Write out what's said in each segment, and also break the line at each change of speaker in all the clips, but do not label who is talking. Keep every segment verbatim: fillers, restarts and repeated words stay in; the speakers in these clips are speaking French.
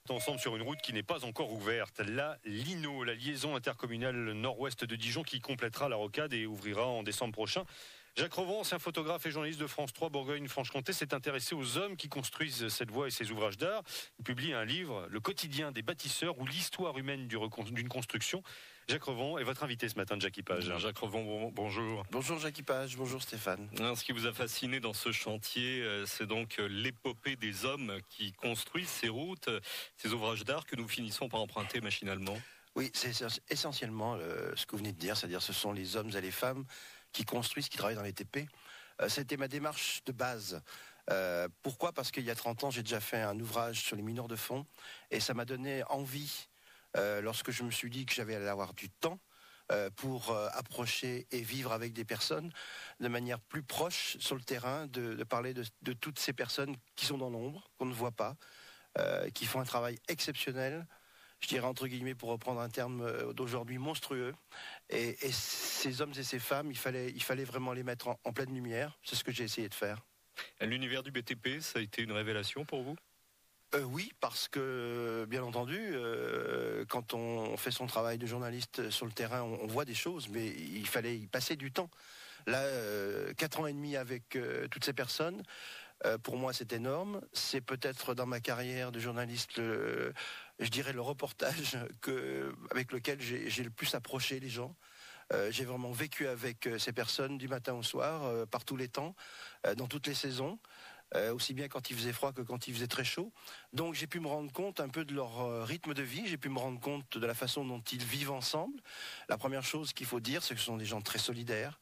Ensemble sur une route qui n'est pas encore ouverte, la Lino, la liaison intercommunale nord-ouest de Dijon qui complétera la rocade et ouvrira en décembre prochain. Jacques Revon, ancien photographe et journaliste de France trois Bourgogne-Franche-Comté, s'est intéressé aux hommes qui construisent cette voie et ses ouvrages d'art. Il publie un livre, Le quotidien des bâtisseurs ou l'histoire humaine d'une construction. Jacques Revon est votre invité ce matin de Jacques Page. Jacques Revon, bonjour.
Bonjour Jacques Page, bonjour Stéphane.
Ce qui vous a fasciné dans ce chantier, c'est donc l'épopée des hommes qui construisent ces routes, ces ouvrages d'art que nous finissons par emprunter machinalement.
Oui, c'est essentiellement euh, ce que vous venez de dire, c'est-à-dire ce sont les hommes et les femmes qui construisent, qui travaillent dans les T P. Euh, c'était ma démarche de base. Euh, pourquoi ? Parce qu'il y a trente ans, j'ai déjà fait un ouvrage sur les mineurs de fond et ça m'a donné envie, euh, lorsque je me suis dit que j'avais à avoir du temps, euh, pour euh, approcher et vivre avec des personnes de manière plus proche sur le terrain, de, de parler de, de toutes ces personnes qui sont dans l'ombre, qu'on ne voit pas, euh, qui font un travail exceptionnel, je dirais entre guillemets pour reprendre un terme d'aujourd'hui, monstrueux. Et, et ces hommes et ces femmes, il fallait, il fallait vraiment les mettre en, en pleine lumière. C'est ce que j'ai essayé de faire.
L'univers du B T P, ça a été une révélation pour vous ?
Euh, oui, parce que, bien entendu, euh, quand on fait son travail de journaliste sur le terrain, on, on voit des choses, mais il fallait y passer du temps. Là, euh, quatre ans et demi avec euh, toutes ces personnes, euh, pour moi, c'est énorme. C'est peut-être dans ma carrière de journaliste, le, je dirais, le reportage que, avec lequel j'ai, j'ai le plus approché les gens. Euh, j'ai vraiment vécu avec euh, ces personnes du matin au soir, euh, par tous les temps, euh, dans toutes les saisons. Euh, aussi bien quand il faisait froid que quand il faisait très chaud. Donc j'ai pu me rendre compte un peu de leur euh, rythme de vie, j'ai pu me rendre compte de la façon dont ils vivent ensemble. La première chose qu'il faut dire, c'est que ce sont des gens très solidaires.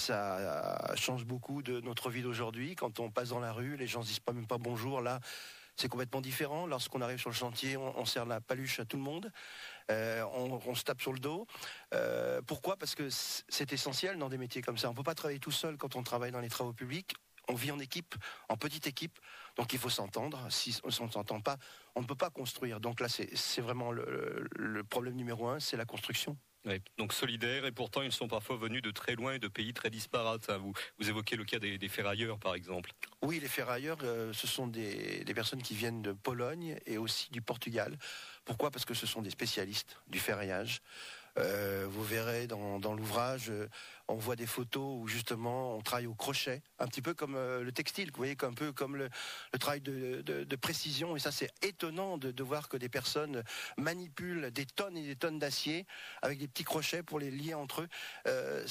Ça change beaucoup de notre vie d'aujourd'hui. Quand on passe dans la rue, les gens ne disent pas même pas bonjour. Là, c'est complètement différent. Lorsqu'on arrive sur le chantier, on, on serre la paluche à tout le monde. Euh, on, on se tape sur le dos. Euh, pourquoi ? Parce que c'est essentiel dans des métiers comme ça. On ne peut pas travailler tout seul quand on travaille dans les travaux publics. On vit en équipe, en petite équipe, donc il faut s'entendre. Si on ne s'entend pas, on ne peut pas construire. Donc là, c'est, c'est vraiment le, le problème numéro un, c'est la construction.
Oui, donc solidaires, et pourtant ils sont parfois venus de très loin et de pays très disparates. Vous, vous évoquez le cas des, des ferrailleurs, par exemple.
Oui, les ferrailleurs, euh, ce sont des, des personnes qui viennent de Pologne et aussi du Portugal. Pourquoi ? Parce que ce sont des spécialistes du ferraillage. Euh, vous verrez dans, dans l'ouvrage, euh, on voit des photos où justement on travaille au crochet, un petit peu comme euh, le textile, vous voyez, un peu comme le, le travail de, de, de précision. Et ça, c'est étonnant de, de voir que des personnes manipulent des tonnes et des tonnes d'acier avec des petits crochets pour les lier entre eux. Euh,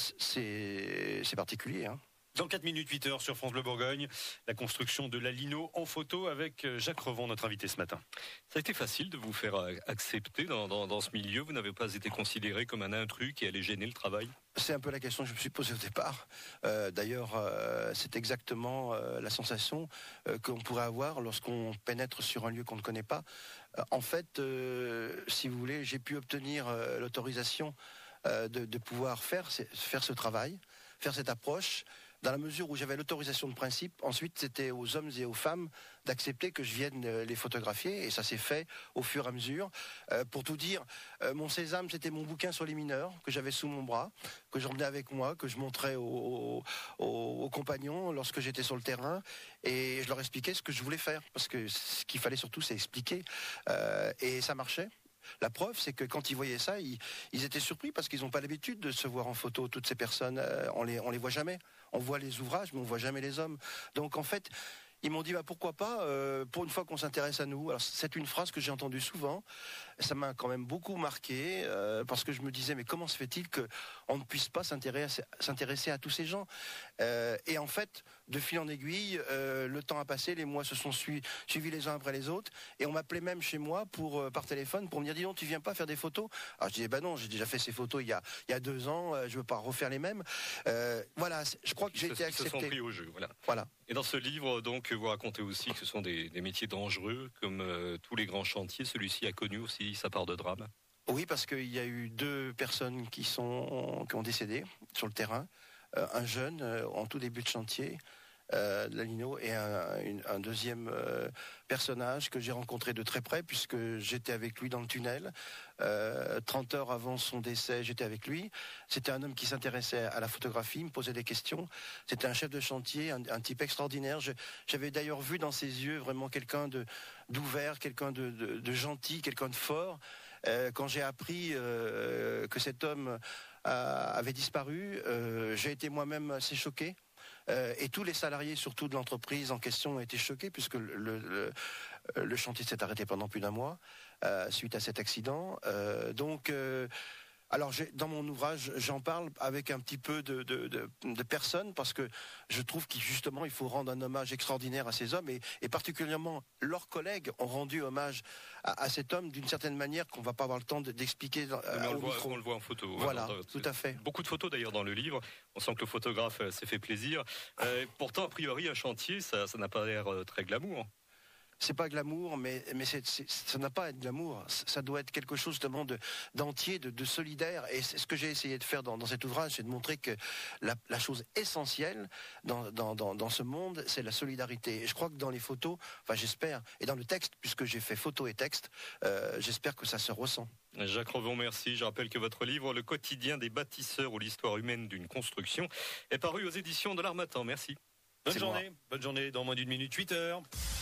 c'est, c'est particulier, hein.
Dans quatre minutes, huit heures sur France Bleu Bourgogne, la construction de la Lino en photo avec Jacques Revon, notre invité ce matin. Ça a été facile de vous faire accepter dans, dans, dans ce milieu. Vous n'avez pas été considéré comme un intrus qui allait gêner le travail ?
C'est un peu la question que je me suis posée au départ. Euh, d'ailleurs, euh, c'est exactement euh, la sensation euh, qu'on pourrait avoir lorsqu'on pénètre sur un lieu qu'on ne connaît pas. Euh, en fait, euh, si vous voulez, j'ai pu obtenir euh, l'autorisation euh, de, de pouvoir faire, faire ce travail, faire cette approche, dans la mesure où j'avais l'autorisation de principe. Ensuite, c'était aux hommes et aux femmes d'accepter que je vienne les photographier, et ça s'est fait au fur et à mesure. Euh, pour tout dire, euh, mon sésame, c'était mon bouquin sur les mineurs, que j'avais sous mon bras, que j'emmenais avec moi, que je montrais aux, aux, aux compagnons lorsque j'étais sur le terrain, et je leur expliquais ce que je voulais faire, parce que ce qu'il fallait surtout, c'est expliquer. Euh, et ça marchait. La preuve, c'est que quand ils voyaient ça, ils, ils étaient surpris parce qu'ils n'ont pas l'habitude de se voir en photo. Toutes ces personnes, euh, on les, on les voit jamais. On voit les ouvrages, mais on voit jamais les hommes. Donc en fait, ils m'ont dit bah, pourquoi pas, euh, pour une fois qu'on s'intéresse à nous. Alors c'est une phrase que j'ai entendue souvent. Ça m'a quand même beaucoup marqué euh, parce que je me disais mais comment se fait-il qu'on ne puisse pas s'intéresser, s'intéresser à tous ces gens euh, Et en fait, de fil en aiguille, euh, le temps a passé, les mois se sont suivis, suivis les uns après les autres, et on m'appelait même chez moi pour euh, par téléphone pour me dire dis donc tu viens pas faire des photos. Alors je disais bah non, j'ai déjà fait ces photos il y a il y a deux ans, euh, je veux pas refaire les mêmes. Euh, voilà, je crois que j'ai été accepté.
Ils se sont pris au jeu, voilà.
Voilà.
Et dans ce livre, donc, vous racontez aussi que ce sont des, des métiers dangereux, comme euh, tous les grands chantiers. Celui-ci a connu aussi sa part de drame.
Oui, parce qu'il y a eu deux personnes qui sont qui ont décédé sur le terrain. Euh, un jeune euh, en tout début de chantier euh, la Lino, et un, une, un deuxième euh, personnage que j'ai rencontré de très près, puisque j'étais avec lui dans le tunnel. Euh, trente heures avant son décès, j'étais avec lui. C'était un homme qui s'intéressait à la photographie, me posait des questions. C'était un chef de chantier, un, un type extraordinaire. Je, j'avais d'ailleurs vu dans ses yeux vraiment quelqu'un de, d'ouvert, quelqu'un de, de, de gentil, quelqu'un de fort. Euh, quand j'ai appris euh, que cet homme a, avait disparu, euh, j'ai été moi-même assez choqué. Euh, et tous les salariés, surtout de l'entreprise en question, ont été choqués, puisque le, le, le chantier s'est arrêté pendant plus d'un mois euh, suite à cet accident. Euh, donc, euh, alors j'ai, dans mon ouvrage, j'en parle avec un petit peu de, de, de, de personnes, parce que je trouve qu'il justement il faut rendre un hommage extraordinaire à ces hommes, et, et particulièrement leurs collègues ont rendu hommage à, à cet homme d'une certaine manière qu'on va pas avoir le temps de, d'expliquer. Dans,
Mais on,
au
le voit,
micro.
on le voit en photo.
Voilà,
Alors,
tout à fait.
Beaucoup de photos d'ailleurs dans le livre. On sent que le photographe s'est fait plaisir. Euh, pourtant, a priori, un chantier, ça, ça n'a pas l'air très glamour.
C'est pas glamour, mais, mais c'est, c'est, ça n'a pas à être glamour. Ça doit être quelque chose justement de, d'entier, de, de solidaire. Et c'est ce que j'ai essayé de faire dans, dans cet ouvrage, c'est de montrer que la, la chose essentielle dans, dans, dans, dans ce monde, c'est la solidarité. Et je crois que dans les photos, enfin j'espère, et dans le texte, puisque j'ai fait photo et texte, euh, j'espère que ça se ressent.
Jacques Revon, merci. Je rappelle que votre livre, Le quotidien des bâtisseurs ou l'histoire humaine d'une construction, est paru aux éditions de l'Harmattan. Merci.
Bonne c'est journée. Moi. Bonne journée. Dans moins d'une minute, huit heures.